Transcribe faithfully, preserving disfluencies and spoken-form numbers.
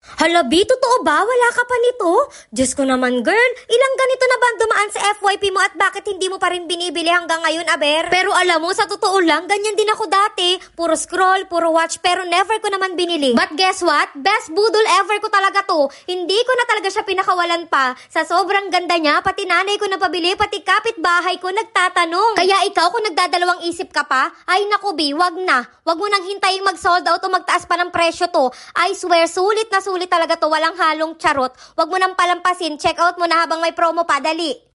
Hala, B, totoo ba? Wala ka pa nito? Diyos ko naman, girl. Ilang ganito na ba ang dumaan sa F Y P mo at bakit hindi mo pa rin binibili hanggang ngayon, aber? Pero alam mo, sa totoo lang, ganyan din ako dati. Puro scroll, puro watch, pero never ko naman binili. But guess what? Best budol ever ko talaga to. Hindi ko na talaga siya pinakawalan pa. Sa sobrang ganda niya, pati nanay ko napabili, pati kapitbahay ko nagtatanong. Kaya ikaw, kung nagdadalawang isip ka pa, ay naku, B, wag na. Wag mo nang hintayin mag-sold out o magtaas pa ng presyo to. I swear, sulit na sulit talaga to, walang halong charot. Wag mo nang palampasin, check out mo na habang may promo pa, dali.